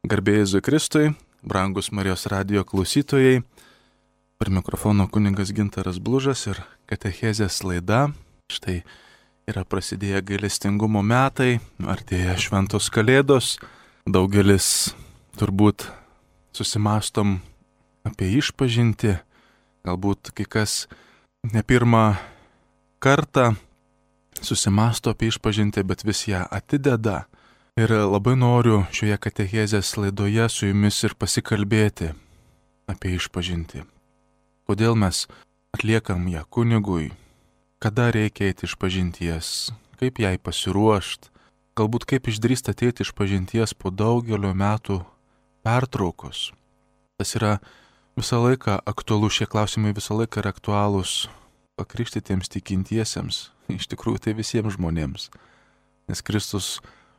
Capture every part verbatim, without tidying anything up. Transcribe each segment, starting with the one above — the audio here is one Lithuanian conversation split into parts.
Garbė Jėzui Kristui, brangus Marijos radijo klausytojai, per mikrofono kunigas Gintaras Blužas ir katechezės laida. Štai yra prasidėję gailestingumo metai, artėja šventos kalėdos, daugelis turbūt susimastom apie išpažintį, galbūt kai kas ne pirmą kartą susimasto apie išpažintį, bet vis ją atideda. Ir labai noriu šioje katechezės laidoje su jumis ir pasikalbėti apie išpažintį. Kodėl mes atliekam ją kunigui, kada reikia eiti išpažinties, kaip jai pasiruošt, galbūt kaip išdrįst ateiti išpažinties po daugelio metų pertraukos. Tas yra visą laiką aktualu, šie klausimai visą laiką yra aktualūs pakrikštytiems tikintiesiems, iš tikrųjų tai visiems žmonėms, nes Kristus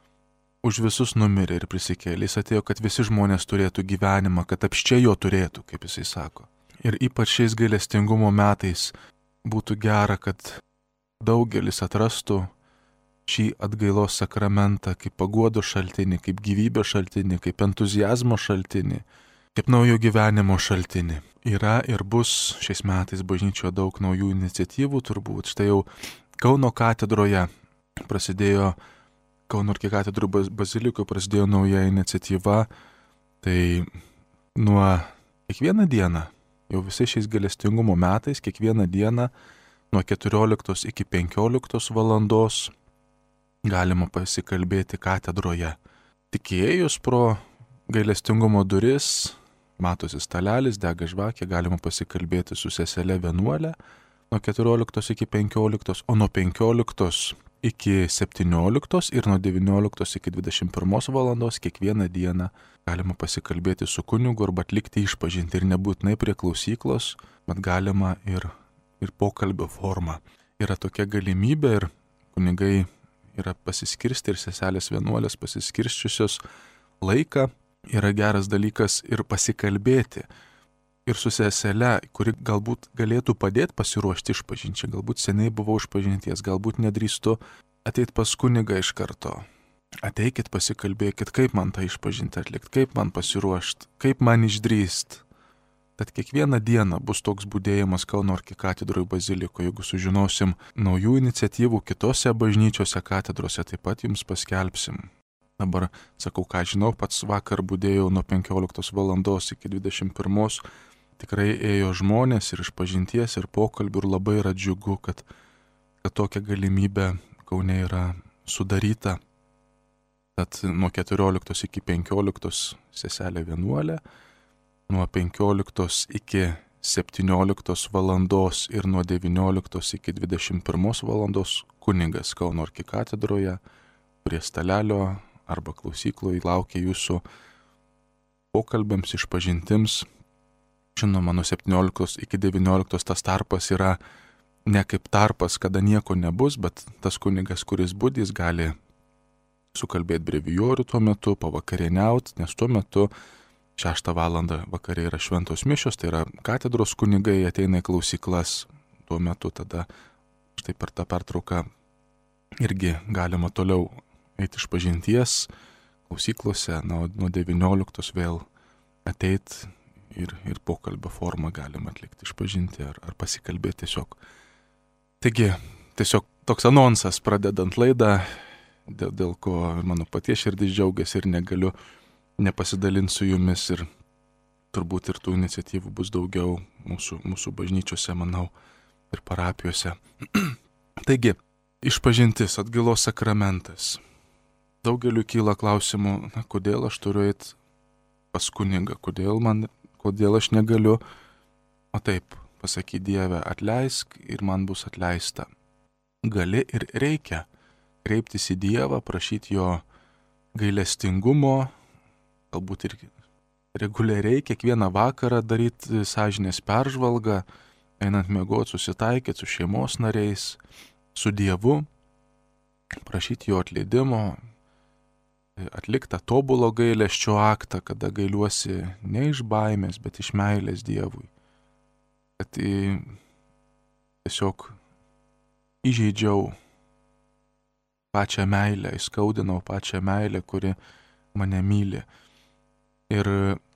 už visus numirė ir prisikėlė. Jis atėjo, kad visi žmonės turėtų gyvenimą, kad apščiai jo turėtų, kaip jisai sako. Ir ypač šiais gailestingumo metais būtų gera, kad daugelis atrastų šį atgailos sakramentą kaip paguodos šaltinį, kaip gyvybės šaltinį, kaip entuziazmo šaltinį, kaip naujo gyvenimo šaltinį. Yra ir bus šiais metais bažnyčioje daug naujų iniciatyvų turbūt. Štai jau Kauno katedroje prasidėjo Kauno arkikatedrų bazilikoje prasidėjo nauja iniciatyva, tai nuo kiekvieną dieną, jau visais šiais gailestingumo metais, kiekvieną dieną nuo keturioliktos iki penkioliktos valandos galima pasikalbėti katedroje. Tik įėjus pro gailestingumo duris, matosi stalelis, dega žvakė, galima pasikalbėti su sesele vienuole nuo keturioliktos iki penkioliktos, o nuo penkioliktos iki septynioliktos ir nuo devynioliktos iki dvidešimt pirmos valandos kiekvieną dieną galima pasikalbėti su kunigu arba atlikti išpažintį ir nebūtinai prie klausyklos, bet galima ir, ir pokalbio forma. Yra tokia galimybė ir kunigai yra pasiskirsti ir seselės vienuolės pasiskirščiusios laiką. Yra geras dalykas ir pasikalbėti. Ir su sesele, kuri galbūt galėtų padėti pasiruošti išpažinčiai, galbūt seniai buvau išpažinties, galbūt nedrįstu ateit pas kunigą iš karto. Ateikit, pasikalbėkit, kaip man tą išpažinti atlikti, kaip man pasiruošti, kaip man išdrįst. Tad kiekvieną dieną bus toks budėjimas Kauno arkikatedroje bazilikoje. Jeigu sužinosim naujų iniciatyvų kitose bažnyčiose katedrose, taip pat jums paskelbsim. Dabar sakau, ką žinau, pats vakar budėjau nuo penkioliktos valandos iki dvidešimt pirmos. Tikrai ėjo žmonės ir išpažinties ir pokalbių ir labai yra džiugu, kad, kad tokia galimybė Kaune yra sudaryta. Tad nuo keturioliktos iki penkioliktos seselė vienuolė, nuo penkioliktos iki septynioliktos valandos ir nuo devynioliktos iki dvidešimt pirmos valandos kunigas Kauno arkikatedroje prie stalelio arba klausykloje laukia jūsų pokalbėms, išpažintims. Žinoma, nuo septynioliktos iki devynioliktos tas tarpas yra ne kaip tarpas, kada nieko nebus, bet tas kunigas, kuris budys, gali sukalbėti brevijorių tuo metu, pavakarieniauti, nes tuo metu šeštą valandą vakare yra šventos mišios, tai yra katedros kunigai ateina į klausyklas, tuo metu tada štai per tą pertrauką irgi galima toliau eiti išpažinties klausyklose, na, nuo devynioliktos vėl ateit ir, ir pokalbio formą galima atlikti išpažinti ar, ar pasikalbėti tiesiog. Taigi, tiesiog toks anonsas pradedant laidą, dėl, dėl ko mano paties širdis džiaugiasi ir negaliu nepasidalinti su jumis ir turbūt ir tų iniciatyvų bus daugiau mūsų, mūsų bažnyčiose, manau, ir parapijose. Taigi, išpažintis, atgailos sakramentas. Daugeliu kyla klausimų, na, kodėl aš turiu eiti pas kunigą, kodėl, man, kodėl aš negaliu, o taip, pasakyti Dieve, atleisk ir man bus atleista. Gali ir reikia kreiptis į Dievą, prašyti jo gailestingumo, galbūt ir reguliariai kiekvieną vakarą daryti sąžinės peržvalgą, einant miegoti, susitaikyti su šeimos nariais, su Dievu, prašyti jo atleidimo, atlikti tą tobulo gailesčio aktą, kada gailiuosi ne iš baimės, bet iš meilės Dievui. Kad į, tiesiog įžeidžiau pačią meilę, įskaudinau pačią meilę, kuri mane myli. Ir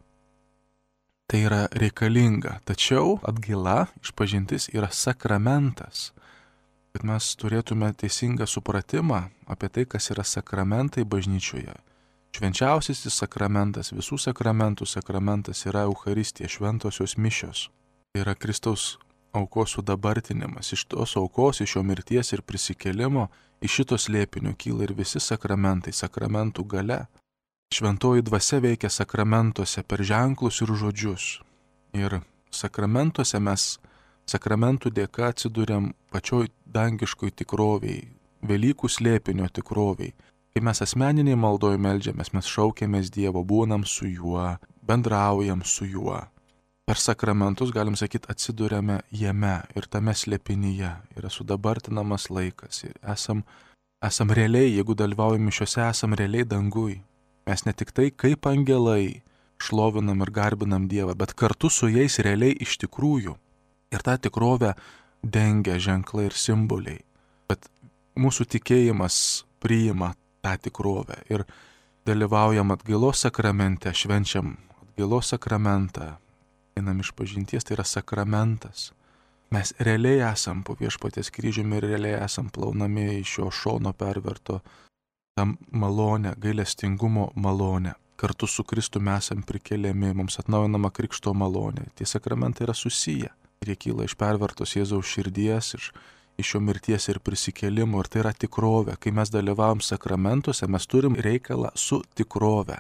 tai yra reikalinga. Tačiau atgaila, išpažintis yra sakramentas. Kad mes turėtume teisingą supratimą apie tai, kas yra sakramentai bažnyčioje. Švenčiausiasis sakramentas, visų sakramentų sakramentas yra Eucharistija, šventosios mišios. Tai yra Kristaus aukos sudabartinimas. Iš tos aukos, iš jo mirties ir prisikėlimo, iš šito slėpinio kyla ir visi sakramentai, sakramentų galia. Šventoji dvasia veikia sakramentuose per ženklus ir žodžius. Ir sakramentuose mes, sakramentų dėka atsiduriam pačioj dangiškoj tikroviai, Velykų slėpinio tikroviai. Kai mes asmeniniai maldoj meldžiamės, mes šaukiamės Dievo, būnam su juo, bendraujam su juo. Per sakramentus, galim sakyti, atsiduriame jame ir tame slėpinyje. Yra sudabartinamas laikas. Ir esam, esam realiai, jeigu dalyvaujam mišiose, esam realiai dangui. Mes ne tik tai kaip angelai šlovinam ir garbinam Dievą, bet kartu su jais realiai iš tikrųjų. Ir tą tikrovę dengia ženklai ir simboliai. Bet mūsų tikėjimas priima tą tikrovę ir dalyvaujam atgailos sakramente, švenčiam atgailos sakramentą, einam iš pažinties, tai yra sakramentas. Mes realiai esam po Viešpaties kryžiumi ir realiai esam plaunami iš šio šono perverto tą malonę, gailestingumo malonę. Kartu su Kristumi esam prikeliami, mums atnaujinama krikšto malonė. Tie sakramentai yra susiję. Ir jie kyla iš pervertos Jėzaus širdies, iš iš jo mirties ir prisikėlimo, ir tai yra tikrovė. Kai mes dalyvavom sakramentuose, mes turim reikalą su tikrove.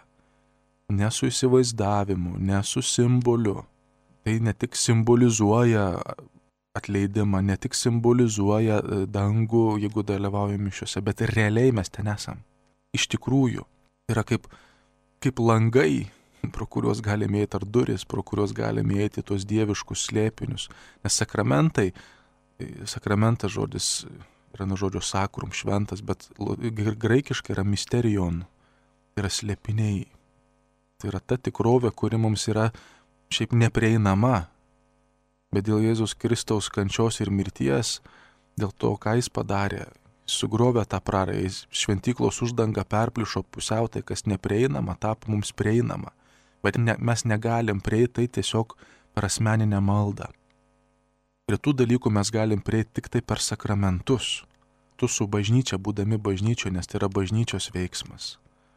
Ne su įsivaizdavimu, ne su simboliu. Tai ne tik simbolizuoja atleidimą, ne tik simbolizuoja dangų, jeigu dalyvaujam mišiuose, bet ir realiai mes ten esam. Iš tikrųjų, yra kaip, kaip langai, pro kuriuos galime įeiti, ar duris, pro kuriuos galime įeiti tuos dieviškus slėpinius. Nes sakramentai, sakramentas žodis yra nuo žodžio sakrum, šventas, bet graikiškai yra misterion, tai yra slėpiniai. Tai yra ta tikrovė, kuri mums yra šiaip neprieinama, bet dėl Jėzaus Kristaus kančios ir mirties, dėl to, ką jis padarė, sugrovė tą prarąją, šventyklos uždanga perplišo pusiau, tai kas neprieinama, tapo mums prieinama. Bet ne, mes negalim prieiti tai tiesiog per asmeninę maldą. Prie tų dalykų mes galim prieiti tik tai per sakramentus. Tu su bažnyčia, būdami bažnyčioje, nes tai yra bažnyčios veiksmas.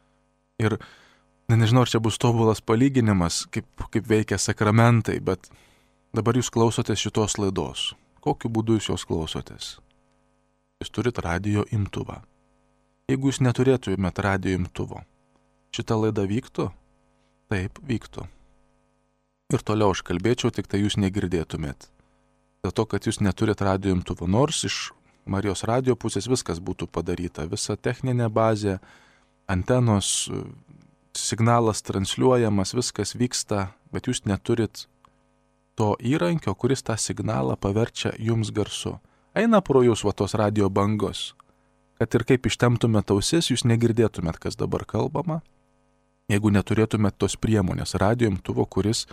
Ir ne, nežinau, ar čia bus tobulas palyginimas, kaip, kaip veikia sakramentai, bet dabar jūs klausotės šitos laidos. Kokiu būdu jūs jos klausotės? Jūs turit radijo imtuvą. Jeigu jūs neturėtumėt radijo imtuvo, šita laida vyktų? Taip, vyktų. Ir toliau aš kalbėčiau, tik tai jūs negirdėtumėt. Dėl to, kad jūs neturit radijo imtuvo, nors iš Marijos radijo pusės viskas būtų padaryta. Visa techninė bazė, antenos, signalas transliuojamas, viskas vyksta, bet jūs neturit to įrankio, kuris tą signalą paverčia jums garsu. Eina pro jūs va tos radijo bangos, kad ir kaip ištemtumėt ausis, jūs negirdėtumėt, kas dabar kalbama, jeigu neturėtumėt tos priemonės radijo imtuvo, kuris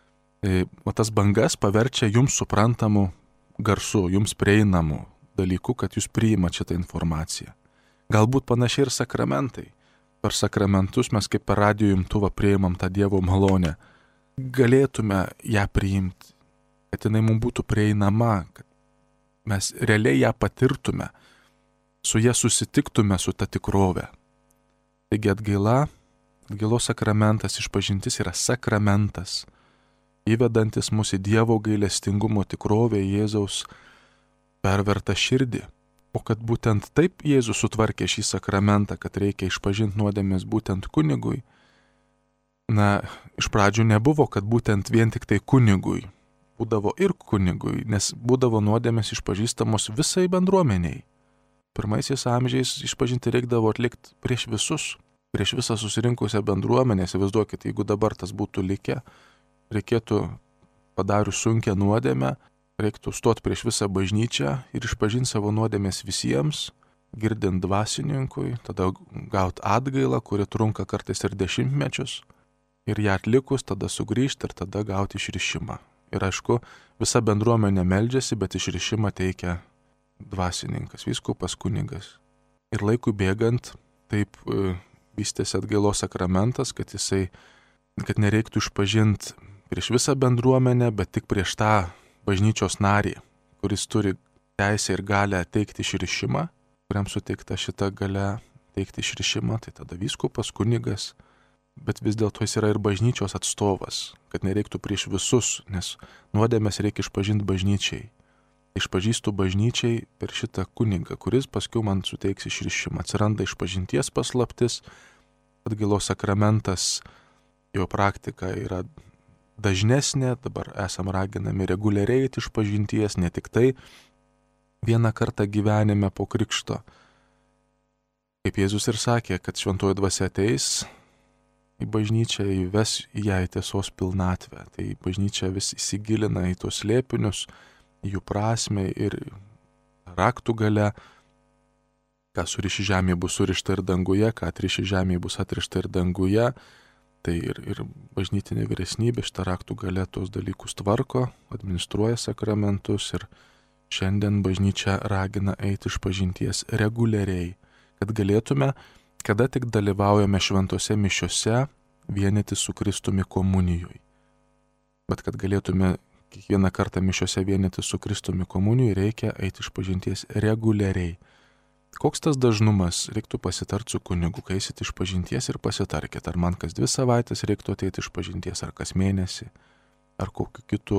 o tas bangas paverčia jums suprantamų garsu, jums prieinamų dalykų, kad jūs priimat šitą informaciją. Galbūt panašiai ir sakramentai. Per sakramentus mes kaip per radijo imtuvą priimam tą Dievo malonę. Galėtume ją priimti, kad jinai mums būtų prieinama, kad mes realiai ją patirtume, su ją susitiktume su ta tikrove. Taigi atgaila, atgailos sakramentas, išpažintis yra sakramentas, įvedantis mus į Dievo gailestingumo tikrovę, Jėzaus pervertą širdį. O kad būtent taip Jėzus sutvarkė šį sakramentą, kad reikia išpažinti nuodėmės būtent kunigui, na, iš pradžių nebuvo, kad būtent vien tik tai kunigui. Būdavo ir kunigui, nes būdavo nuodėmės išpažįstamos visai bendruomeniai. Pirmaisiais amžiais išpažinti reikdavo atlikti prieš visus, prieš visą susirinkusią bendruomenę. Įsivaizduokit, jeigu dabar tas būtų likę, reikėtų padarius sunkią nuodėmę, reiktų stoti prieš visą bažnyčią ir išpažinti savo nuodėmės visiems, girdint dvasininkui, tada gauti atgailą, kuri trunka kartais ir dešimtmečius, ir ją atlikus tada sugrįžti ir tada gauti išrišimą. Ir aišku, visa bendruomenė meldžiasi, bet išrišimą teikia dvasininkas, vyskupas, kunigas. Ir laikui bėgant taip vystėsi atgailos sakramentas, kad jisai kad nereiktų išpažinti prieš visą bendruomenę, bet tik prieš tą bažnyčios narį, kuris turi teisę ir galę teikti išrišimą, kuriam suteikta šita galia teikti išrišimą, tai tada vyskupas, kunigas, bet vis dėlto jis yra ir bažnyčios atstovas, kad nereiktų prieš visus, nes nuodėmes reikia išpažinti bažnyčiai. Išpažįstu bažnyčiai per šitą kunigą, kuris paskiau man suteiks išrišimą. Atsiranda išpažinties paslaptis, atgailos sakramentas, jo praktika yra dažnesnė, dabar esam raginami reguliariai eiti išpažinties, ne tik tai vieną kartą gyvenime po krikšto. Kaip Jėzus ir sakė, kad šventoji dvasia ateis į bažnyčią, įves ją į tiesos pilnatvę. Tai bažnyčia vis įsigilina į tos slėpinius, jų prasme ir raktų gale, ką suriši žemėje bus surišta ir danguje, ką atriši žemėje bus atrišta ir danguje. Tai ir, ir bažnytinė vyresnybė šitą raktų gale tos dalykus tvarko, administruoja sakramentus ir šiandien bažnyčia ragina eiti išpažinties reguliariai, kad galėtume, kada tik dalyvaujame šventose mišiose, vienyti su Kristumi komunijui. Bet kad galėtume kiekvieną kartą mišiose vienyti su Kristumi komunijui, reikia eiti išpažinties reguliariai. Koks tas dažnumas, reiktų pasitarti su kunigu, kai eisit išpažinties ir pasitarkit, ar man kas dvi savaitės reiktų ateiti išpažinties, ar kas mėnesį, ar kokiu kitu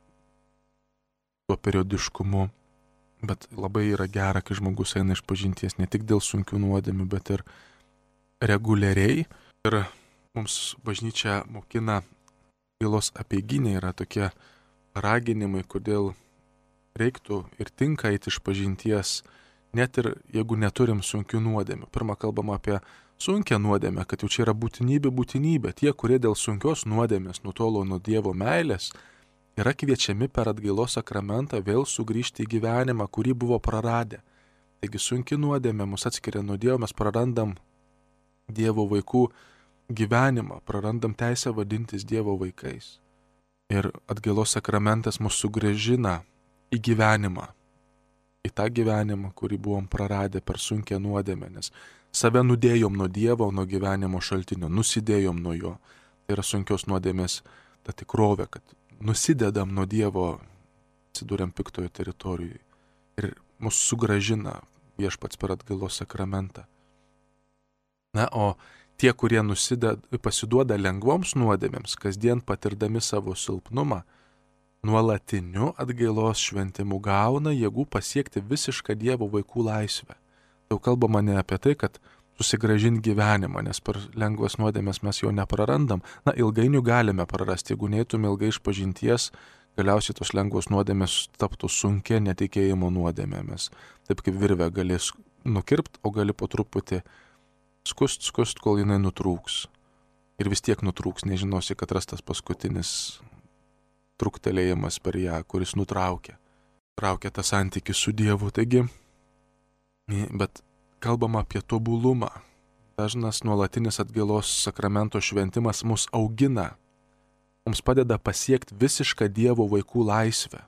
tuo periodiškumu. Bet labai yra gera, kai žmogus eina išpažinties ne tik dėl sunkių nuodėmių, bet ir reguliariai. Ir mums bažnyčia mokina, atgailos apeiginė yra tokie raginimai, kodėl reiktų ir tinka eiti išpažinties, net ir jeigu neturim sunkių nuodėmių. Pirmą kalbam apie sunkią nuodėmę, kad jau čia yra būtinybė, būtinybė. Tie, kurie dėl sunkios nuodėmės nutolo nuo Dievo meilės, yra kviečiami per atgailos sakramentą vėl sugrįžti į gyvenimą, kurį buvo praradę. Taigi sunki nuodėmė mus atskiria nuo Dievo, mes prarandam Dievo vaikų gyvenimą, prarandam teisę vadintis Dievo vaikais. Ir atgailos sakramentas mus sugrąžina į gyvenimą, į tą gyvenimą, kurį buvom praradę per sunkę nuodėmę, nes save nudėjom nuo Dievo, nuo gyvenimo šaltinio, nusidėjom nuo jo. Tai yra sunkios nuodėmės ta tikrovė, kad nusidedam nuo Dievo, atsidūrėm piktojo teritorijoje ir mus sugrąžina viešpats per atgailos sakramentą. Na, o tie, kurie nusideda, pasiduoda lengvoms nuodėmėms, kasdien patirdami savo silpnumą, nuolatiniu atgailos šventimu gauna jėgų pasiekti visišką Dievo vaikų laisvę. Jau kalbama ne apie tai, kad susigrąžinti gyvenimą, nes per lengvas nuodėmės mes jo neprarandam. Na, ilgainiui galime prarasti, jeigu neįtum ilgai išpažinties, galiausiai tos lengvos nuodėmės taptų sunkia netikėjimo nuodėmėmis. Taip kaip virvę galės nukirpt, o gali po truputį skust, skust, kol jinai nutrūks. Ir vis tiek nutrūks, nežinosi, kad rastas paskutinis truktelėjimas per ją, kuris nutraukia. Traukia tą santykį su Dievu, taigi, bet kalbama apie tobulumą. Dažnas nuolatinis atgailos sakramento šventimas mus augina, mums padeda pasiekti visišką Dievo vaikų laisvę.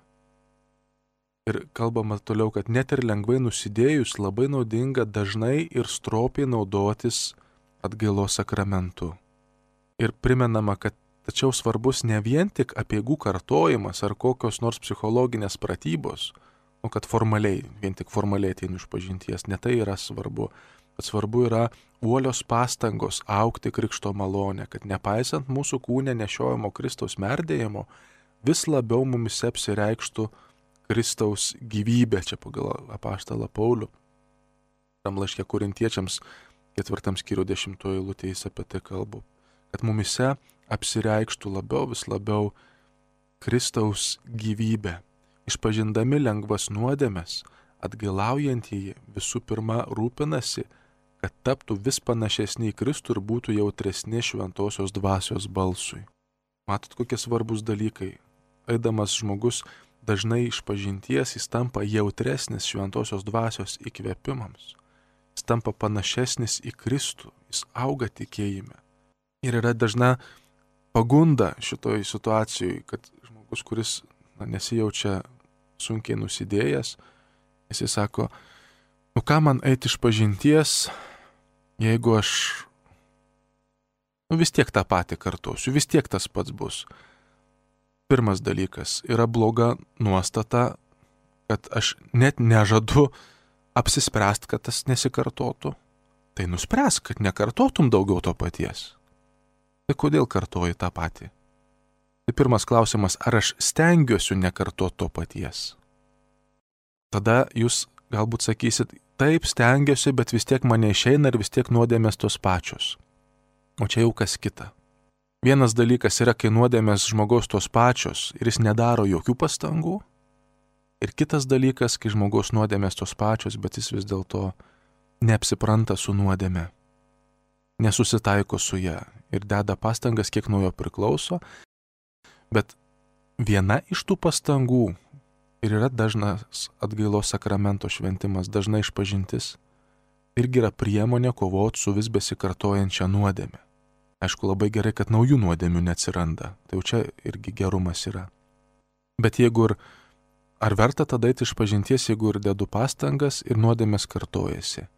Ir kalbama toliau, kad net ir lengvai nusidėjus labai naudinga dažnai ir stropiai naudotis atgailos sakramentu. Ir primenama, kad tačiau svarbus ne vien tik apeigų kartojimas ar kokios nors psichologinės pratybos, o kad formaliai, vien tik formaliai ateinu išpažinties, ne tai yra svarbu, bet svarbu yra uolios pastangos augti krikšto malonę, kad nepaisant mūsų kūne nešiojamo Kristaus merdėjimo, vis labiau mumise apsireikštų Kristaus gyvybė, čia pagal apaštalą Paulių. Tam laiške Korintiečiams ketvirtam skyrių dešimtoje eilutėje jis apie tai kalba, kad mumise apsireikštų labiau, vis labiau Kristaus gyvybė. Išpažindami lengvas nuodėmes, atgailaujantieji visų pirma rūpinasi, kad taptų vis panašesni į Kristų ir būtų jautresni šventosios dvasios balsui. Matot, kokie svarbus dalykai. Eidamas žmogus dažnai išpažinties, jis tampa jautresnis šventosios dvasios įkvėpimams. Jis tampa panašesnis į Kristų, jis auga tikėjime. Ir yra dažna pagunda šitoj situacijai, kad žmogus, kuris na, nesijaučia sunkiai nusidėjęs, jis sako, nu ką man eiti išpažinties, jeigu aš Nu vis tiek tą patį kartosiu, vis tiek tas pats bus. Pirmas dalykas yra bloga nuostata, kad aš net nežadu apsispręst, kad tas nesikartotų. Tai nuspręsk, kad nekartotum daugiau to paties. Tai kodėl kartoji tą patį? Tai pirmas klausimas, ar aš stengiuosi nekartoti to paties? Tada jūs galbūt sakysit, taip stengiuosi, bet vis tiek mane išeina ir vis tiek nuodėmės tos pačios. O čia jau kas kita. Vienas dalykas yra, kai nuodėmės žmogaus tos pačios ir jis nedaro jokių pastangų. Ir kitas dalykas, kai žmogaus nuodėmės tos pačios, bet jis vis dėlto neapsipranta su nuodėme, nesusitaiko su ją ir deda pastangas, kiek nuo jo priklauso. Bet viena iš tų pastangų ir yra dažnas atgailos sakramento šventimas, dažna išpažintis, irgi yra priemonė kovoti su vis besikartojančia nuodėme. Aišku, labai gerai, kad naujų nuodėmių neatsiranda, tai jau čia irgi gerumas yra. Bet jeigu ir, ar verta tada eiti išpažinties, jeigu ir dedu pastangas ir nuodėmės kartojasi?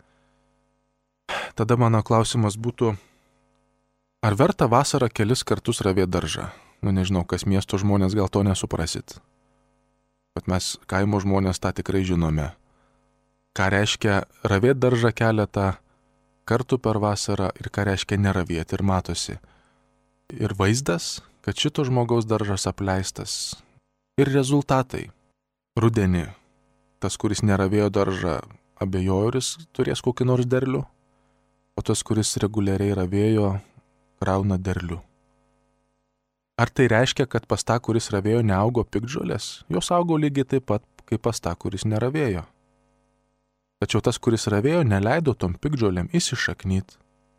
Tada mano klausimas būtų, ar verta vasarą kelis kartus ravėti daržą? Nu nežinau, kas miesto žmonės gal to nesuprasit. Bet mes kaimo žmonės tą tikrai žinome. Ką reiškia ravėti daržą keletą kartų per vasarą ir ką reiškia neravėti ir matosi. Ir vaizdas, kad šito žmogaus daržas apleistas. Ir rezultatai. Rudenį tas, kuris neravėjo daržą, abejojo, ar jis turės kokį nors derlių, o tas, kuris reguliariai ravėjo, krauna derlių. Ar tai reiškia, kad pas tą, kuris ravėjo, neaugo piktžolės? Jos augo lygiai taip pat, kaip pas tą, kuris neravėjo. Tačiau tas, kuris ravėjo, neleido tom piktžolėm įsišaknyt.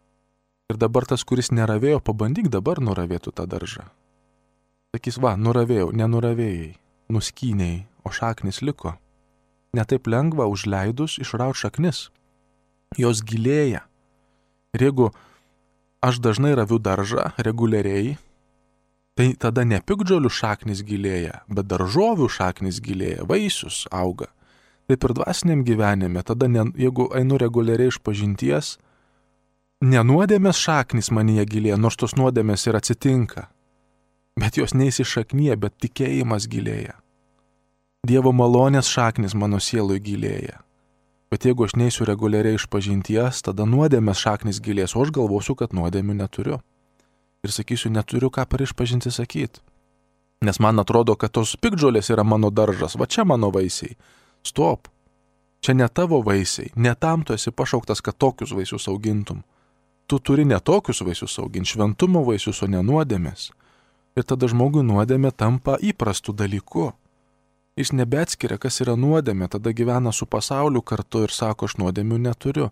Ir dabar tas, kuris neravėjo, pabandyk dabar nuravėtų tą daržą. Sakys, va, nuravėjau, nenuravėjai, nuskynėjai, o šaknis liko. Netaip lengva užleidus išraut šaknis. Jos gilėja. Ir jeigu aš dažnai raviu daržą reguliariai, tai tada ne piktžolių šaknis gilėja, bet daržovių šaknis gilėja, vaisius auga. Taip ir dvasiniam gyvenime, tada ne, jeigu einu reguliariai iš pažinties, nenuodėmės šaknis manyje gilėja, nors tos nuodėmės ir atsitinka, bet jos neįsišaknyja, bet tikėjimas gilėja. Dievo malonės šaknis mano sielui gilėja. Bet jeigu aš neisiu reguliariai iš pažinties, tada nuodėmės šaknis gilės, o aš galvosiu, kad nuodėmių neturiu. Ir sakysiu, neturiu ką per išpažinti sakyti. Nes man atrodo, kad tos piktžolės yra mano daržas, va čia mano vaisiai. Stop. Čia ne tavo vaisiai, ne tam tu esi pašauktas, kad tokius vaisius augintum. Tu turi ne tokius vaisius auginti, šventumo vaisius, o ne nuodėmės. Ir tada žmogui nuodėmė tampa įprastu dalyku. Jis nebeatskiria, kas yra nuodėmė, tada gyvena su pasauliu kartu ir sako, aš nuodėmių neturiu.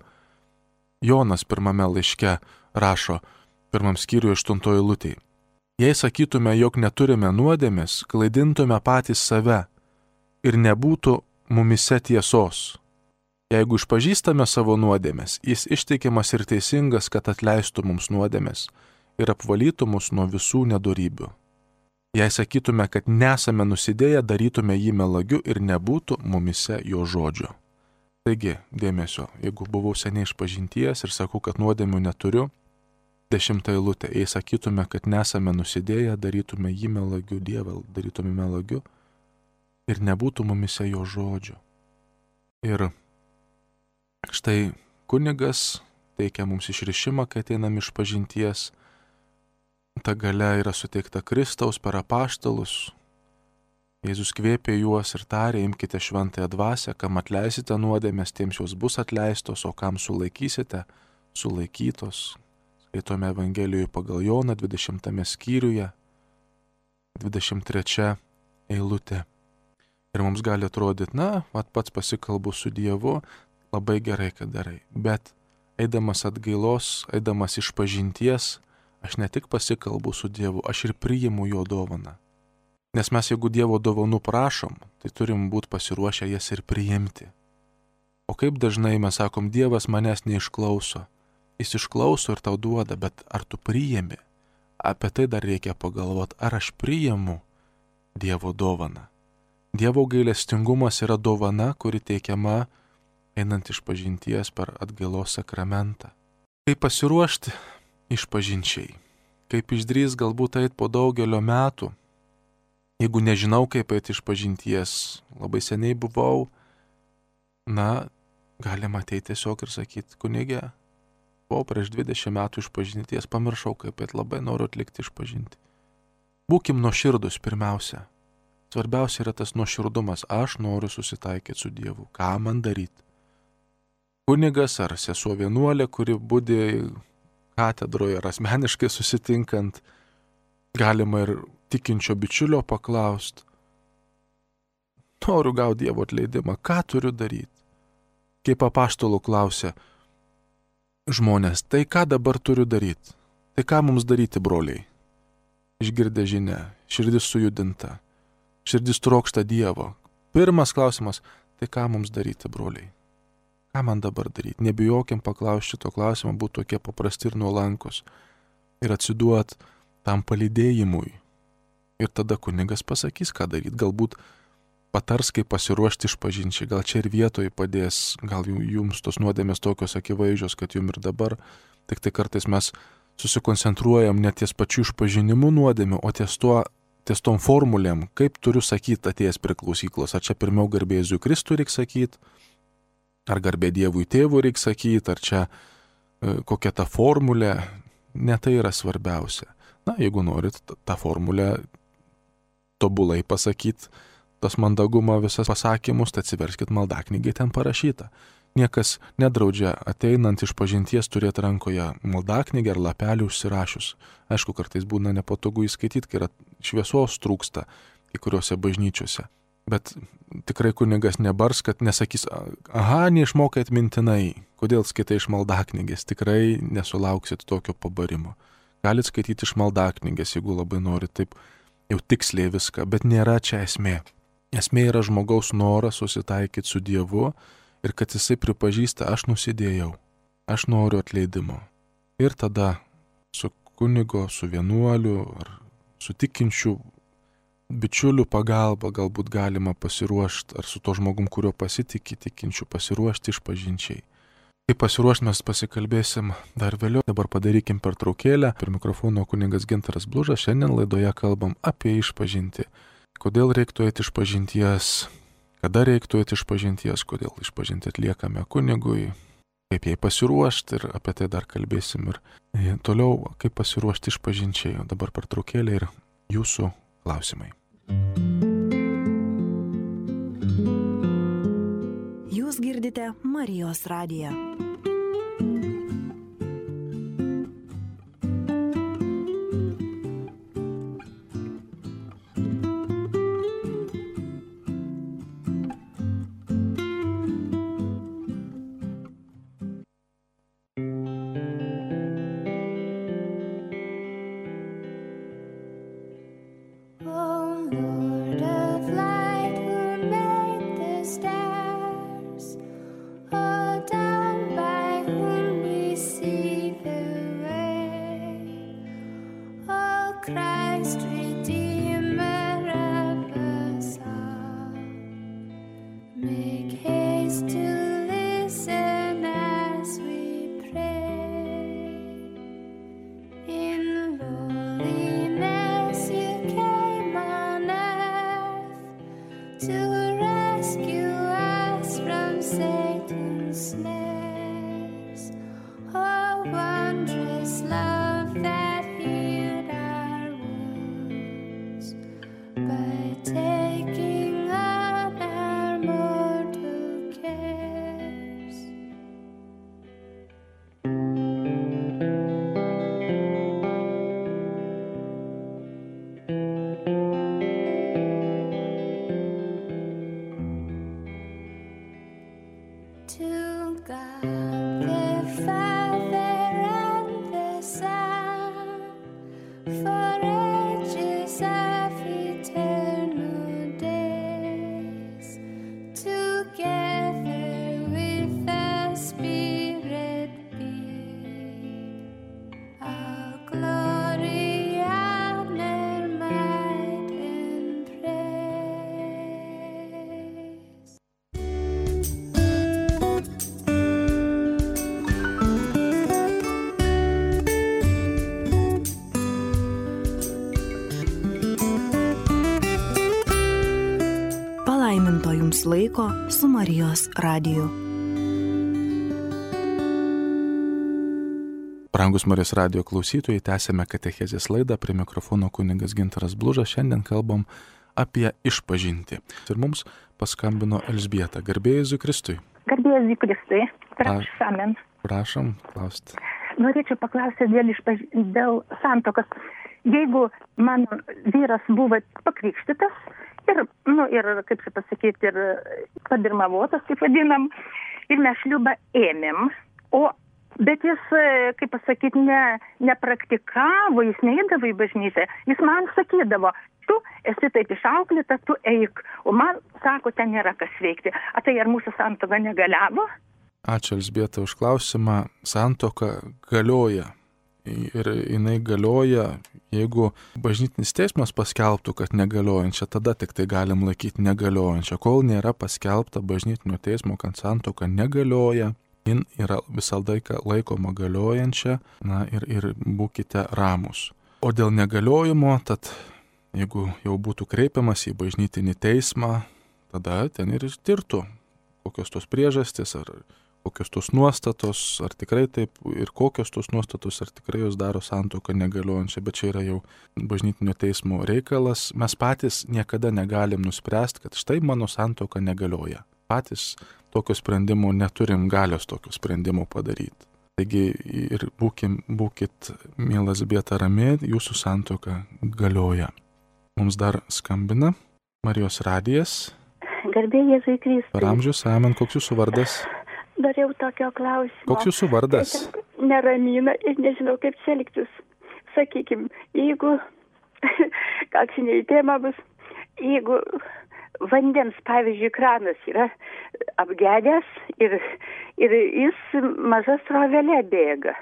Jonas pirmame laiške rašo, pirmam skyriuje aštuntoji eilutė. Jei sakytume, jog neturime nuodėmės, klaidintume patys save ir nebūtų mumise tiesos. Jeigu išpažįstame savo nuodėmės, jis ištikimas ir teisingas, kad atleistų mums nuodėmės ir apvalytų mus nuo visų nedorybių. Jei sakytume, kad nesame nusidėję, darytume jį melagiu ir nebūtų mumise jo žodžio. Taigi, dėmesio, jeigu buvau seniai išpažinties ir sakau, kad nuodėmių neturiu, dešimta eilutė, jei sakytume, kad nesame nusidėję, darytume jį melagiu, Dievą darytume melagiu ir nebūtų mumise jo žodžio. Ir štai kunigas teikia mums išrišimą, kai ateinam išpažinties. Ta galia yra suteikta Kristaus per apaštalus. Jėzus kvėpė juos ir tarė, imkite šventąją dvasią, kam atleisite nuodėmės, tiems jos bus atleistos, o kam sulaikysite, sulaikytos. Skaitome Evangelijoje pagal Joną dvidešimtame skyriuje, dvidešimt trečia eilutė. Ir mums gali atrodyti, na, vat pats pasikalbu su Dievu, labai gerai, kad darai. Bet eidamas atgailos, eidamas išpažinties, aš ne tik pasikalbu su Dievu, aš ir priimu jo dovaną. Nes mes jeigu Dievo dovanų prašom, tai turim būti pasiruošę jas ir priimti. O kaip dažnai mes sakom, Dievas manęs neišklauso. Jis išklauso ir tau duoda, bet ar tu priimi? Apie tai dar reikia pagalvoti, ar aš priimu Dievo dovaną. Dievo gailestingumas yra dovana, kuri teikiama einant išpažinties per atgailos sakramentą. Kaip pasiruošti išpažinčiai? kaip išdrys galbūt eit po daugelio metų. Jeigu nežinau, kaip eiti iš pažinties, labai seniai buvau, na, galima ateiti tiesiog ir sakyti, kunigė, buvau prieš dvidešimt metų iš pažinties, pamiršau, kaip eiti, labai noriu atlikti iš pažinti. Būkim nuoširdus pirmiausia. Svarbiausia yra tas nuoširdumas. Aš noriu susitaikyti su Dievu. Ką man daryti? Kunigas ar sesuo vienuolė, kuri budi katedroje ar asmeniškai susitinkant, galima ir tikinčio bičiulio paklausti. Noriu gauti Dievo atleidimą. Ką turiu daryti? Kaip apaštalų klausia žmonės, tai ką dabar turiu daryti? Tai ką mums daryti, broliai? Išgirdę žinią, širdis sujudinta. Širdis trokšta Dievo. Pirmas klausimas, tai ką mums daryti, broliai? Ką man dabar daryti? Nebijokim paklausti šito klausimo, būtų tokie paprasti ir nuolankus. Ir atsiduot tam palydėjimui. Ir tada kunigas pasakys, ką daryti. Galbūt patars, kaip pasiruošti išpažinčiai. Gal čia ir vietoje padės, gal jums tos nuodėmės tokios akivaizdžios, kad jums ir dabar. Tik tai kartais mes susikoncentruojam ne ties pačiu išpažinimu nuodėmių, o ties tuo ties tom formulėm, kaip turiu sakyti atėjęs prie klausyklos. Ar čia pirmiau garbė Jėzui Kristui reikia sakyti, ar garbė Dievui Tėvui reikia sakyti, ar čia e, kokia ta formulė. Ne tai yra svarbiausia. Na, jeigu norit tą formulę tobulai pasakyti, tas mandagumo visas pasakymus, tai atsiverskit maldaknygai, ten parašyta. Niekas nedraudžia ateinant iš pažinties turėti rankoje maldaknygę ar lapelį užsirašius. Aišku, kartais būna nepatogu įskaityti, kai yra šviesos trūksta kai kuriuose bažnyčiose. Bet tikrai kunigas nebars, kad nesakys, aha, neišmokai atmintinai, kodėl skaitai iš maldaknygės, tikrai nesulauksit tokio pabarimo. Galit skaityti iš maldaknygės, jeigu labai norit taip jau tiksliai viską, bet nėra čia esmė. Esmė yra žmogaus noras susitaikyti su Dievu, ir kad jisai pripažįsta, aš nusidėjau, aš noriu atleidimo. Ir tada su kunigo, su vienuoliu ar su tikinčiu bičiuliu pagalba galbūt galima pasiruošti, ar su to žmogum, kurio pasitikė tikinčiu, pasiruošti išpažinčiai. Kaip pasiruošti mes pasikalbėsim dar vėliau. Dabar padarykim pertraukėlę. Per mikrofono kunigas Gintaras Blužas. Šiandien laidoje kalbam apie išpažintį. Kodėl reiktų eiti išpažinties? Kada reiktų eiti išpažinties, kodėl išpažinti atliekame kunigui, kaip jai pasiruošti ir apie tai dar kalbėsim ir toliau, kaip pasiruošti išpažinčiai. O dabar pertraukėlė ir jūsų klausimai. Jūs girdite Marijos radiją. skirto jums laiko su Marijos radiju. Brangus Marijos radijo klausytojai, tęsėme katechezės laidą, prie mikrofono kunigas Gintaras Blužas. Šiandien kalbam apie išpažintį. Ir mums paskambino Elžbieta. Garbė Jėzui Kristui. Garbė Jėzui Kristui. Prašom. Prašom, klausti. Norėčiau paklausti dėl, išpaž... dėl santuokos. Jeigu mano vyras buvo pakrikštytas ir, nu, ir kaip čia pasakyti, ir padirmavotas, kaip vadinam, ir mes šliubą ėmėm, o bet jis, kaip pasakyti, ne, nepraktikavo, jis neįdavo į bažnyčią, jis man sakydavo, tu esi taip išauklėta, tu eik, o man, sako, ten nėra kas veikti. A tai ar mūsų santuoka negaliavo? Ačiū, Elžbieta, už klausimą. Santuoka galioja. Ir jinai galioja, jeigu bažnytinis teismas paskelbtų, kad negaliojančia, tada tik tai galim laikyti negaliojančia. Kol nėra paskelbta bažnytinio teismo, kad santuoka negalioja, jin yra visą laiką laikoma galiojančia, na ir, ir būkite ramus. O dėl negaliojimo, tad jeigu jau būtų kreipiamas į bažnytinį teismą, tada ten ir tirtų, kokios tos priežastys, ar kokios tos nuostatos, ar tikrai taip, ir kokios tos nuostatos, ar tikrai jos daro santuoką negaliojančią, bet čia yra jau bažnytinio teismo reikalas. Mes patys niekada negalim nuspręsti, kad štai mano santuoka negalioja. Patys tokio sprendimo neturim galios tokio sprendimo padaryti. Taigi ir būkim, būkit, mielas Elžbieta, rami, jūsų santuoka galioja. Mums dar skambina Marijos radijas. Garbė Jėzui Kristui. Per amžius, amen. Koks jūsų vardas? Dariau tokio klausimo. Koks jūsų vardas? Neramina ir nežinau, kaip čia elgtis. Sakykim, jeigu, gal čia ne į temą bus, jeigu vandens, pavyzdžiui, kranas yra apgedęs ir, ir jis maža srovelė bėga.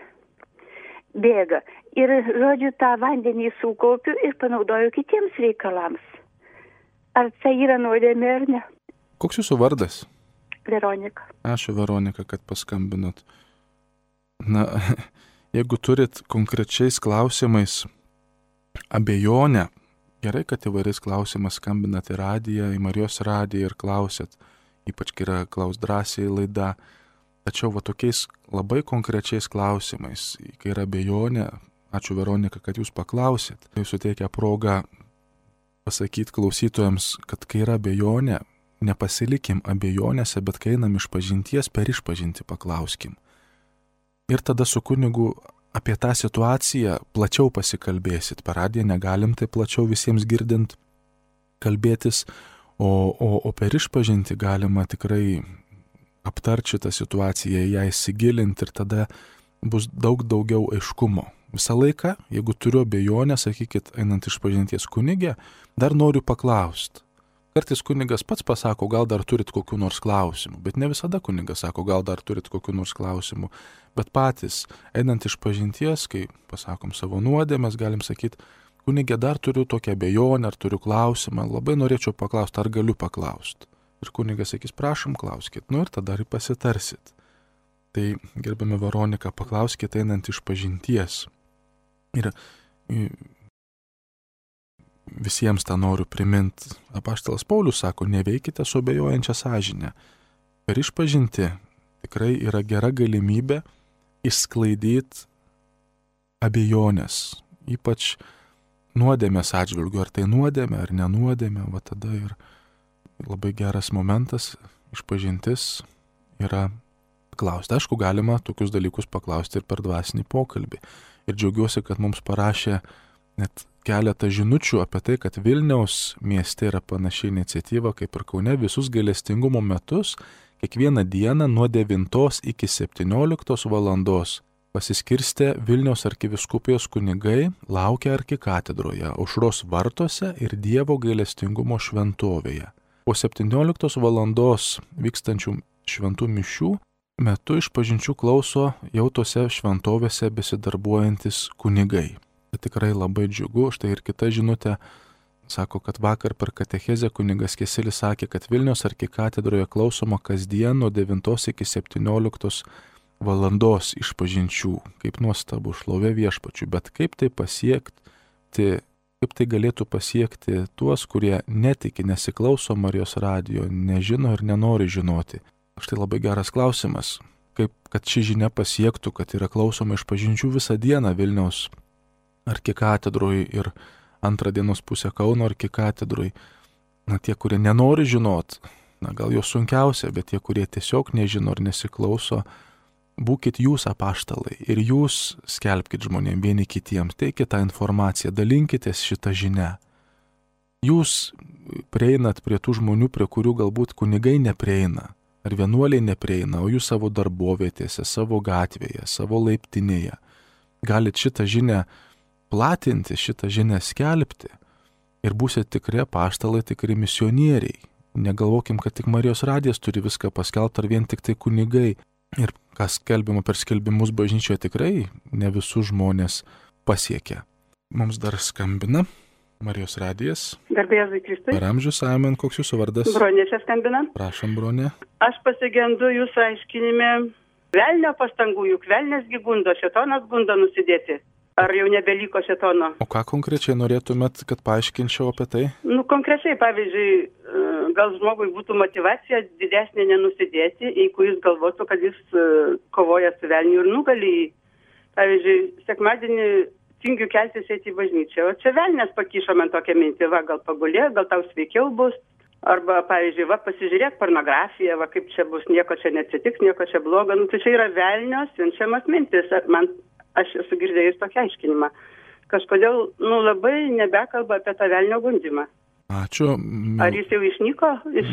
Bėga. Ir, žodžiu, tą vandenį sukaupiu ir panaudoju kitiems reikalams. Ar tai yra nuodėmė ar ne? Koks jūsų vardas? Veronika. Ačiū, Veronika, kad paskambinot. Na, jeigu turit konkrečiais klausimais abejonę, gerai, kad įvairiais klausimais skambinat į radiją, į Marijos radiją ir klausėt, ypač kai yra Klaus drąsiai laida. Tačiau va tokiais labai konkrečiais klausimais, kai yra abejonė, ačiū, Veronika, kad jūs paklausėt. Tai suteikia progą pasakyti klausytojams, kad kai yra abejonė, nepasilikim abejonėse, bet kai einam iš pažinties, per išpažinti paklauskim. Ir tada su kunigu apie tą situaciją plačiau pasikalbėsit. Per radiją negalim tai plačiau visiems girdint kalbėtis, o, o, o per išpažinti galima tikrai aptarti šitą situaciją, ją įsigilinti ir tada bus daug daugiau aiškumo. Visą laiką, jeigu turiu abejonę, sakykit, einant iš pažinties kunigė, dar noriu paklausti. Kartais kunigas pats pasako, gal dar turit kokių nors klausimų, bet ne visada kunigas sako, gal dar turit kokių nors klausimų. Bet patys, einant iš pažinties, kai pasakom savo nuodėmės, galim sakyti, kunigė, dar turiu tokią abejonę, ar turiu klausimą, labai norėčiau paklausti, ar galiu paklausti. Ir kunigas sakys, prašom, klauskit, nu ir tada ir pasitarsit. Tai, gerbiami Veronika, paklauskit einant iš pažinties. Ir visiems tą noriu priminti. Apaštalas Paulius sako, neveikite su abejojančia sąžine. Per išpažinti tikrai yra gera galimybė išsklaidyti abejonės, ypač nuodėmės atžvilgiu, ar tai nuodėmė, ar nenuodėmė, va tada ir labai geras momentas, išpažintis yra klausti. Aišku, galima tokius dalykus paklausti ir per dvasinį pokalbį. Ir džiaugiuosi, kad mums parašė net keletą žinučių apie tai, kad Vilniaus mieste yra panaši iniciatyva kaip ir Kaune visus gailestingumo metus, kiekvieną dieną nuo devintos iki septynioliktos valandos pasiskirstė Vilniaus arkivyskupijos kunigai, laukia arkikatedroje, Aušros vartuose ir Dievo gailestingumo šventovėje. Po septynioliktos valandos vykstančių šventų mišių metu išpažinčių klauso jau tose šventovėse besidarbuojantis kunigai. Tai tikrai labai džiugu. Štai ir kita žinutė sako, kad vakar per katechezę kunigas Keselis sakė, kad Vilniaus arkikatedroje klausoma kasdien nuo devintos iki septynioliktos valandos išpažinčių. Kaip nuostabu, šlovė viešpačiui. Bet kaip tai pasiekti kaip tai galėtų pasiekti tuos, kurie netiki, nesiklauso Marijos radijo, nežino ir nenori žinoti. Štai labai geras klausimas, kaip kad ši žinia pasiektų, kad yra klausoma išpažinčių visą dieną Vilniaus arkikatedroj ir antrą dienos pusę Kauno arkikatedroj. Na, tie, kurie nenori žinot, na, gal jo sunkiausia, bet tie, kurie tiesiog nežino ir nesiklauso, būkit jūs apaštalai ir jūs skelbkit žmonėms vieni kitiems, teikit tą informaciją, dalinkitės šitą žinią. Jūs prieinat prie tų žmonių, prie kurių galbūt kunigai neprieina, ar vienuoliai neprieina, o jūs savo darbovietėse, savo gatvėje, savo laiptinėje galit šitą žinią platinti, šitą žinią skelbti ir būsit tikri apaštalai, tikri misionieriai. Negalvokim, kad tik Marijos radijas turi viską paskelbti, ar vien tik tai kunigai. Ir kas skelbima per skelbimus bažnyčioje tikrai ne visus žmonės pasiekia. Mums dar skambina Marijos radijas. Garbė Jėzui Kristui. Per amžius, amen. Koks jūsų vardas? Bronė čia skambina. Prašom, Bronė. Aš pasigendu jūsų aiškinime velnio pastangų, juk velnės gi gundo, šėtonas gundo nusidėti. Ar jau nebeliko šėtono? O ką konkrečiai norėtumėt, kad paaiškinčiau apie tai? Nu, konkrečiai, pavyzdžiui, gal žmogui būtų motyvacija didesnė nenusidėti, jeigu jis galvotų, kad jis kovoja su velniu ir nugali jį. Pavyzdžiui, sekmadienį tingiu keltis eiti į bažnyčią, o čia velnės pakišo man tokią mintį, va, gal pagulė, gal tau sveikiau bus. Arba, pavyzdžiui, va, pasižiūrėk pornografiją, va, kaip čia bus, nieko čia neatsitiks, nieko čia blogo. Nu, tai čia yra velnio siunčiamas mintis. Man Aš esu girdėjus tokį aiškinimą. Kažkodėl, nu, labai nebekalba apie tą velnio gundimą. Ačiū. Ar jis jau išnyko iš,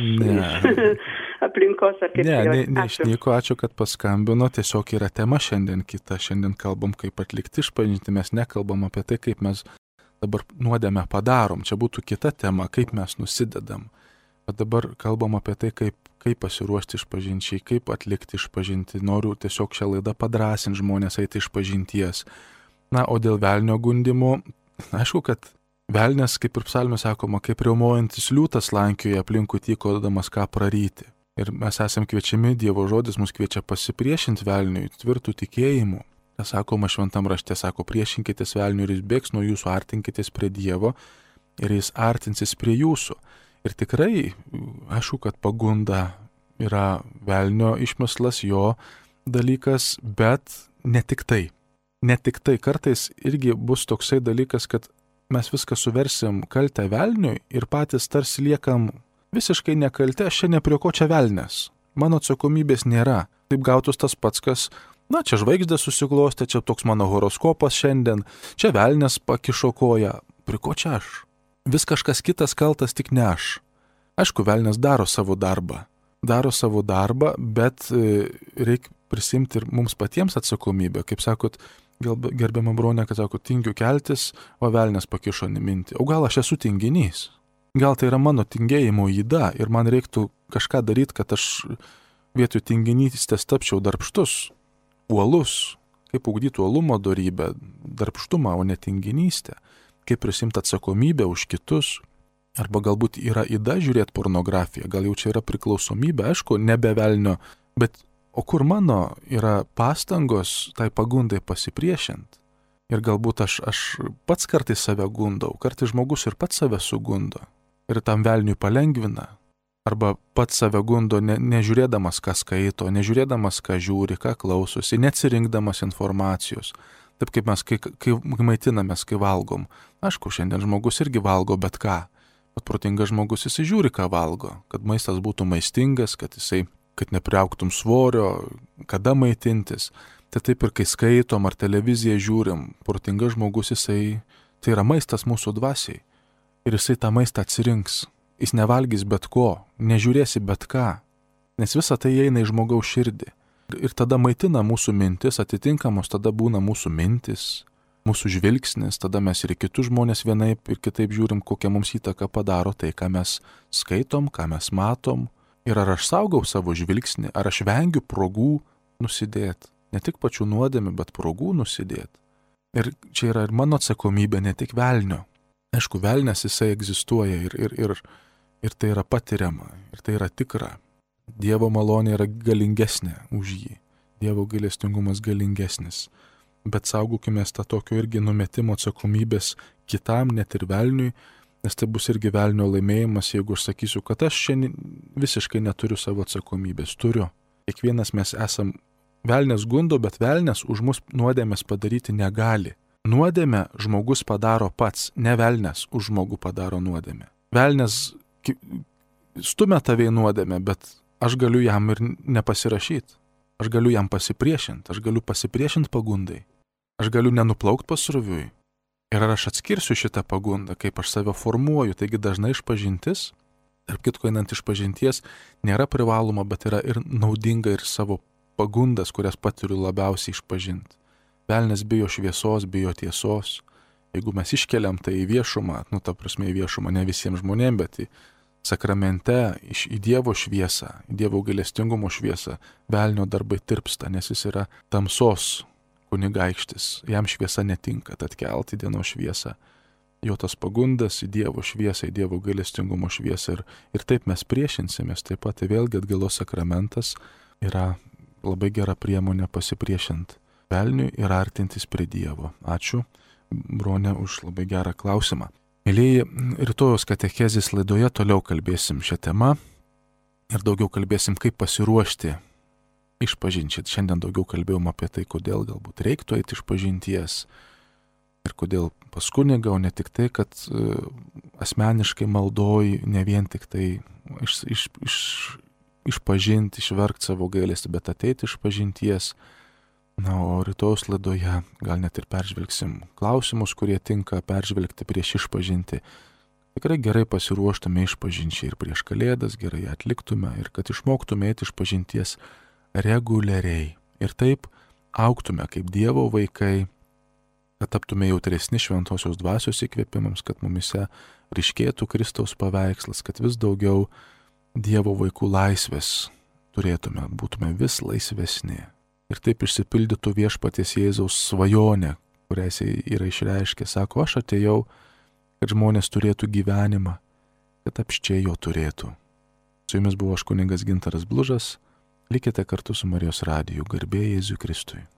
iš aplinkos? Ar kaip ne, jau? ne, neišnyko, ačiū, kad paskambino. Tiesiog yra tema šiandien kita. Šiandien kalbam, kaip atlikti išpažinti. Mes nekalbam apie tai, kaip mes dabar nuodėmę padarom. Čia būtų kita tema, kaip mes nusidedam. Bet dabar kalbam apie tai, kaip, kaip pasiruošti išpažinčiai, kaip atlikti išpažinti. Noriu tiesiog šią laidą padrąsinti žmonės eiti išpažinties. Na, o dėl velnio gundimo, aišku, kad velnės, kaip ir psalmė sakoma, kaip riaumojantis liūtas lankioja aplinkui tykodamas ką praryti. Ir mes esam kviečiami, Dievo žodis mus kviečia pasipriešinti velniui tvirtų tikėjimu. Tas sakoma šventam rašte, sako, priešinkitės velniui ir jis bėgs nuo jūsų, artinkitės prie Dievo ir jis artinsis prie jūsų. Ir tikrai, aišku, kad pagunda yra velnio išmislas, jo dalykas, bet ne tik tai. Ne tik tai. Kartais irgi bus toksai dalykas, kad mes viską suversim kaltę velniui ir patys tarsi liekam visiškai nekalti, aš čia ne prie ko čia velnės. Mano atsakomybės nėra. Taip gautus tas pats, kas, na, čia žvaigždė susiklostė, čia toks mano horoskopas šiandien, čia velnės pakišo koją. Prie ko čia aš? Vis kažkas kitas kaltas, tik ne aš. Aišku, velnės daro savo darbą. Daro savo darbą, bet reikia prisimti ir mums patiems atsakomybę. Kaip sakot, gerbiama Bronė, kad sako, tingiu keltis, o velnės pakišo mintį. O gal aš esu tinginys? Gal tai yra mano tingėjimo yda ir man reiktų kažką daryti, kad aš vietoj tinginystės tapčiau darbštus, uolus, kaip ugdyti uolumo dorybę, darbštumą, o ne tinginystę. Kaip prisimti atsakomybę už kitus, arba galbūt yra yda žiūrėti pornografiją, gal jau čia yra priklausomybė, aišku, nebe velnio, bet o kur mano yra pastangos tai pagundai pasipriešinti? Ir galbūt aš, aš pats kartais save gundau, kartais žmogus ir pats save sugundo ir tam velniui palengvina, arba pats save gundo ne, nežiūrėdamas, ką skaito, nežiūrėdamas, ką žiūri, ką klausosi, neatsirinkdamas informacijos. Taip kaip mes, kai, kai maitinamės, kai valgom. Aišku, šiandien žmogus irgi valgo bet ką. Bet protingas žmogus jisai žiūri, ką valgo. Kad maistas būtų maistingas, kad jisai, kad nepriaugtum svorio, kada maitintis. Tai taip ir kai skaitom ar televiziją žiūrim, protingas žmogus jisai, tai yra maistas mūsų dvasiai. Ir jisai tą maistą atsirinks. Jis nevalgys bet ko, nežiūrėsi bet ką. Nes visa tai eina į žmogaus širdį. Ir tada maitina mūsų mintis, atitinkamos tada būna mūsų mintis, mūsų žvilgsnis, tada mes ir kitus žmonės vienaip ir kitaip žiūrim, kokią mums įtaką padaro tai, ką mes skaitom, ką mes matom. Ir ar aš saugau savo žvilgsnį, ar aš vengiu progų nusidėti. Ne tik pačių nuodėmių, bet progų nusidėti. Ir čia yra ir mano atsakomybė, ne tik velnio. Aišku, velnias jisai egzistuoja ir, ir, ir, ir tai yra patiriama, ir tai yra tikra. Dievo malonė yra galingesnė už jį. Dievo gailestingumas galingesnis. Bet saugokime tą tokio irgi numetimo atsakomybės kitam, net ir velniui, nes tai bus irgi velnio laimėjimas, jeigu aš sakysiu, kad aš šiandien visiškai neturiu savo atsakomybės. Turiu. Kiekvienas mes esam, velnės gundo, bet velnės už mus nuodėmės padaryti negali. Nuodėmę žmogus padaro pats, ne velnės už žmogų padaro nuodėmę. Velnės stumia tave į nuodėmę, bet aš galiu jam ir nepasirašyti. Aš galiu jam pasipriešinti, aš galiu pasipriešinti pagundai. Aš galiu nenuplaukti pasroviui. Ir ar aš atskirsiu šitą pagundą, kaip aš save formuoju. Taigi dažnai išpažintis, tarp kitko einant išpažinties, nėra privaloma, bet yra ir naudinga ir savo pagundas, kurias patiriu labiausiai išpažinti. Velnės bijo šviesos, bijo tiesos. Jeigu mes iškeliam tai į viešumą, nu ta prasme į viešumą ne visiems žmonėms, bet į sakramente, iš, į Dievo šviesą, į Dievo gailestingumo šviesą, velnio darbai tirpsta, nes jis yra tamsos kunigaikštis, jam šviesa netinka, tad kelti dienos šviesą. Jo tas pagundas į Dievo šviesą, į Dievo gailestingumo šviesą ir, ir taip mes priešinsimės, taip pat tai vėlgi atgailos sakramentas yra labai gera priemonė pasipriešinti velniui ir artintis prie Dievo. Ačiū, bronė, už labai gerą klausimą. Mėlyji, rytojos katechezės laidoje toliau kalbėsim šią temą ir daugiau kalbėsim, kaip pasiruošti išpažinčiai. Šiandien daugiau kalbėjom apie tai, kodėl galbūt reiktų eiti išpažinties ir kodėl pas kunigą, o ne tik tai, kad asmeniškai maldoji ne vien tik tai iš, iš, iš, išpažinti, išverkti savo gailestį, bet ateiti išpažinties. Na, o rytojus laidoje gal net ir peržvelgsim klausimus, kurie tinka peržvelgti prieš išpažinti. Tikrai gerai pasiruoštume išpažinčiai ir prieš Kalėdas, gerai atliktume ir kad išmoktume eiti išpažinties reguliariai. Ir taip augtume kaip Dievo vaikai, kad taptume jautresni šventosios dvasios įkvėpimams, kad mumise ryškėtų Kristaus paveikslas, kad vis daugiau Dievo vaikų laisvės turėtume, būtume vis laisvesni. Ir taip išsipildytų viešpaties Jėzaus svajonė, kurią jis yra išreiškė. Sako, aš atėjau, kad žmonės turėtų gyvenimą, kad apščiai jo turėtų. Su jumis buvo aš kunigas Gintaras Blužas. Likite kartu su Marijos radiju. Garbė Jėzui Kristui.